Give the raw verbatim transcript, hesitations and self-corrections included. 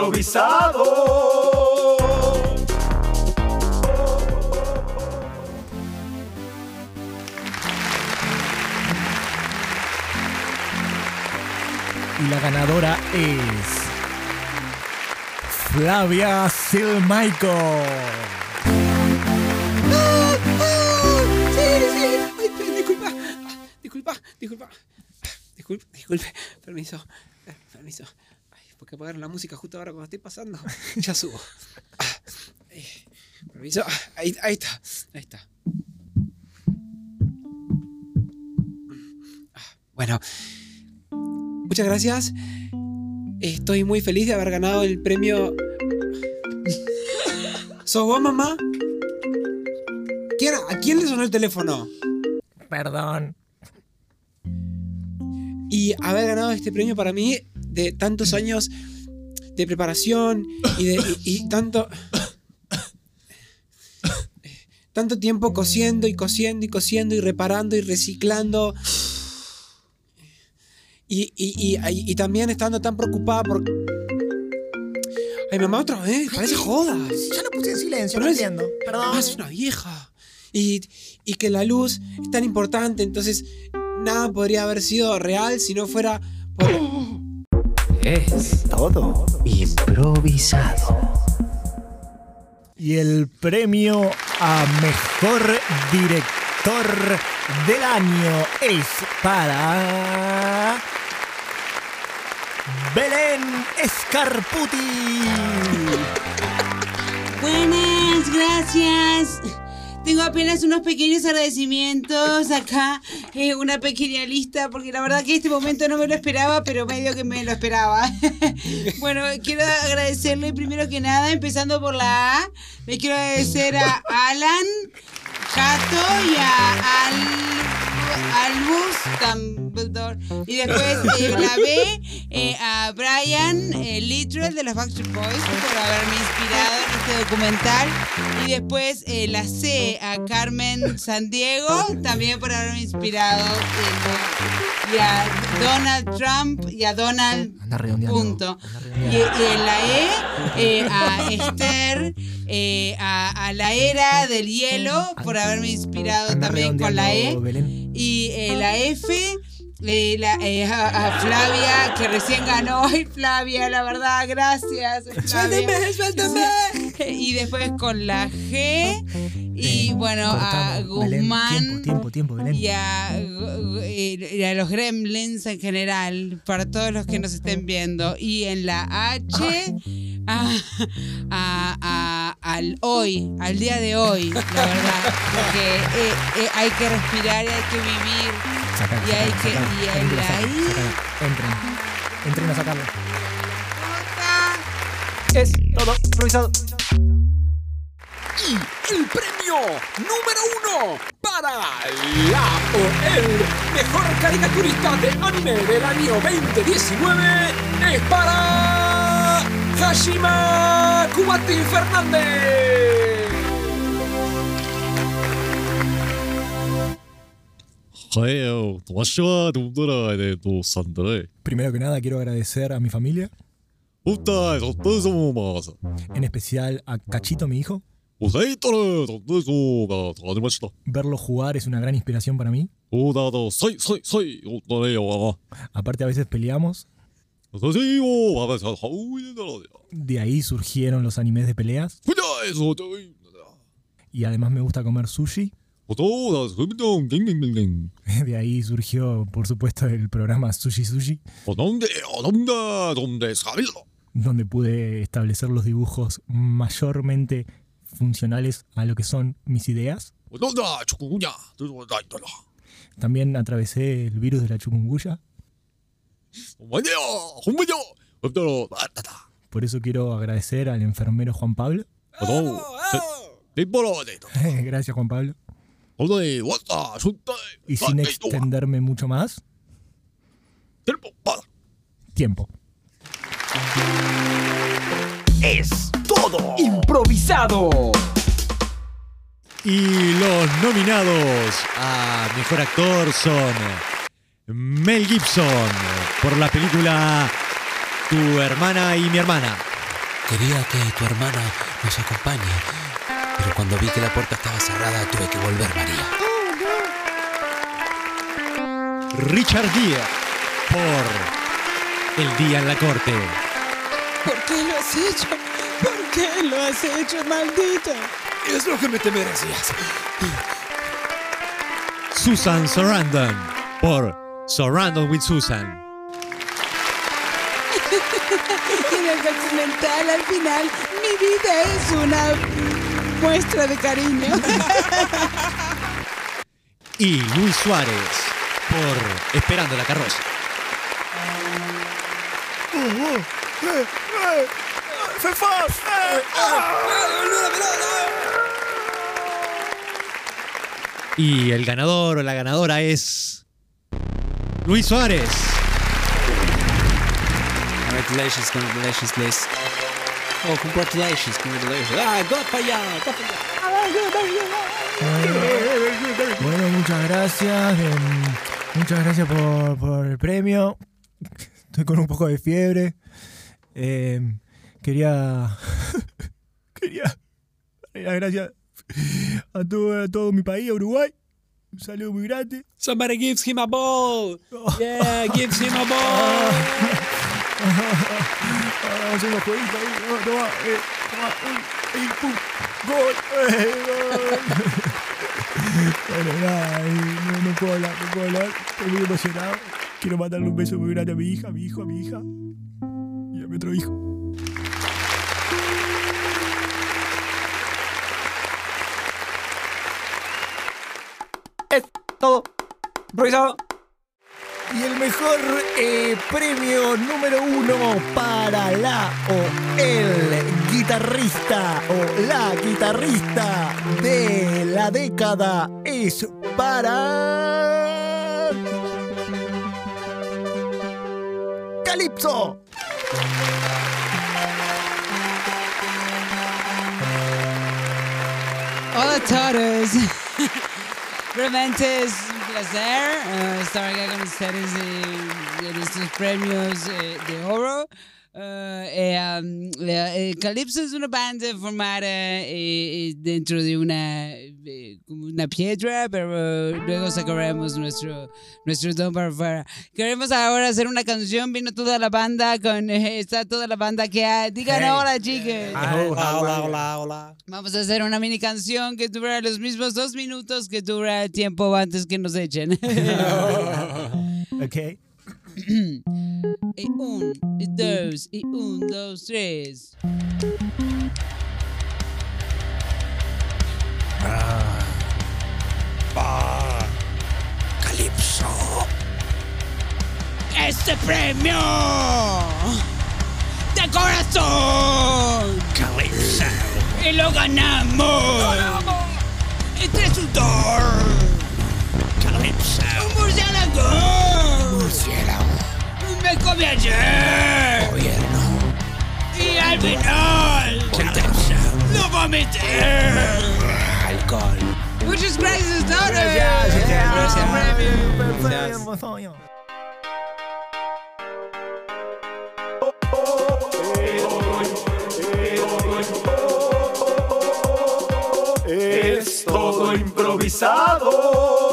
improvisado. Y la ganadora es Flavia Silmaico. ¡Ah! ¡Ah! ¡Sí, sí! Ay, disculpa, disculpa, disculpa, disculpe, disculpe, permiso, permiso. Ay, ¿por qué apagaron la música justo ahora cuando estoy pasando? Ya subo. Ah, eh, permiso, ahí, ahí está, ahí está. Ah, bueno, muchas gracias. Estoy muy feliz de haber ganado el premio. ¿Sos vos, mamá? ¿Quién, ¿A quién le sonó el teléfono? Perdón. Y haber ganado este premio para mí de tantos años de preparación y de y, y tanto tanto tiempo cosiendo y cosiendo y cosiendo y reparando y reciclando y, y, y, y, y también estando tan preocupada por... Ay, mamá, otra vez, parece joda. Ya lo puse en silencio, Pero no es- entiendo. Perdón. Ah, es una vieja. Y, y que la luz es tan importante, entonces nada podría haber sido real si no fuera por... Es todo improvisado. Y el premio a mejor director del año es para Belén Scarputi. Buenas, gracias. Tengo apenas unos pequeños agradecimientos acá, eh, una pequeña lista, porque la verdad que este momento no me lo esperaba, pero medio que me lo esperaba. Bueno, quiero agradecerle primero que nada, empezando por la A, le quiero agradecer a Alan, Cato y a Al, Albus Dumbledore. Y después eh, la B, eh, a Brian eh, Littrell de los Backstreet Boys por haberme inspirado en este documental. Y después eh, la C, a Carmen Sandiego, también por haberme inspirado. En, y a Donald Trump y a Donald Anda redondeando. punto. Anda Y, redondeando. y en la E, eh, a Esther, eh, a, a la era del hielo, por haberme inspirado Anda también con la E. redondeando, Belén. Y eh, la F, eh, la, eh, a, a Flavia, que recién ganó. Ay, Flavia, la verdad, gracias. Flavia. ¡Suélteme, suélteme! Y después con la G, y bueno, a Cortamos, Belén. Guzmán. Tiempo, tiempo, tiempo, Belén. Y a, y a los gremlins en general, para todos los que nos estén viendo. Y en la H, a, a- a- al hoy, al día de hoy, la verdad. Porque eh, eh, hay que respirar y hay que vivir. Sacala, Y hay sacala, que- sacala. y en Belén, la sacala, I- sacala. Entren. Entren a sacarlo. Es todo improvisado. Y el premio número uno para la o el mejor caricaturista de anime del año veinte diecinueve es para Hashima Kubati Fernández. Primero que nada quiero agradecer a mi familia, en especial a Cachito, mi hijo. Verlo jugar es una gran inspiración para mí. Aparte a veces peleamos. De ahí surgieron los animes de peleas. Y además me gusta comer sushi. De ahí surgió, por supuesto, el programa Sushi Sushi, donde pude establecer los dibujos mayormente funcionales a lo que son mis ideas. También atravesé el virus de la chikungunya. Por eso quiero agradecer al enfermero Juan Pablo. Gracias, Juan Pablo. Y sin extenderme mucho más, tiempo. Es todo improvisado. Y los nominados a Mejor Actor son Mel Gibson por la película Tu hermana y mi hermana. quería que tu hermana nos acompañe, pero cuando vi que la puerta estaba cerrada tuve que volver, María. Richard Gere por El día en la corte. ¿Por qué lo has hecho? ¿Por qué lo has hecho, maldito? Es lo que me te merecías. Susan Sarandon por Sarandon with Susan. Y en el documental, al final, mi vida es una muestra de cariño. Y Luis Suárez por Esperando la carroza. Y el ganador o la ganadora es Luis Suárez. Congratulations, congratulations, please. Oh, congratulations, congratulations. Ah, go para allá, go para allá. Bueno, muchas gracias. eh, muchas gracias por, por el premio. Estoy con un poco de fiebre. Eh, quería. quería darle las gracias a todo, a todo mi país, a Uruguay. Un saludo muy grande. Somebody gives him a ball. Yeah, gives him a ball. Vamos a hacer unos jueguitos ahí. Toma, toma, eh, toma, eh, eh, pum, gol, eh, gol. Bueno, nada, eh, no, no puedo hablar, no puedo hablar. Estoy muy emocionado. Quiero mandarle un beso muy grande a mi hija, a mi hijo, a mi hija. Y a mi otro hijo. Es todo improvisado. Y el mejor eh, premio número uno para la o el guitarrista o la guitarrista de la década es para Calypso. Hola a todos. Realmente es un placer uh, estar acá con ustedes eh, en estos premios eh, de oro. Uh, eh, um, eh, Calypso es una banda formada eh, eh, dentro de una, eh, una piedra, pero uh, luego sacaremos nuestro, nuestro don para afuera. Queremos ahora hacer una canción. Vino toda la banda, con eh, está toda la banda que hay. Digan Hey. hola, chicos. Hola, hola, hola, hola. Vamos a hacer una mini canción que dura los mismos dos minutos que dura el tiempo antes que nos echen. Ok. Y un, y dos, y un, dos, tres. Calypso. Este premio de corazón Calypso. y lo ganamos. Entre sudor. Calypso. Un murciélago. Murciélago. Me comí ayer. Gobierno. Y al final Calypso. lo vomité. Alcohol. Muchas gracias, Dora. Gracias, Gracias, premio. Es todo improvisado.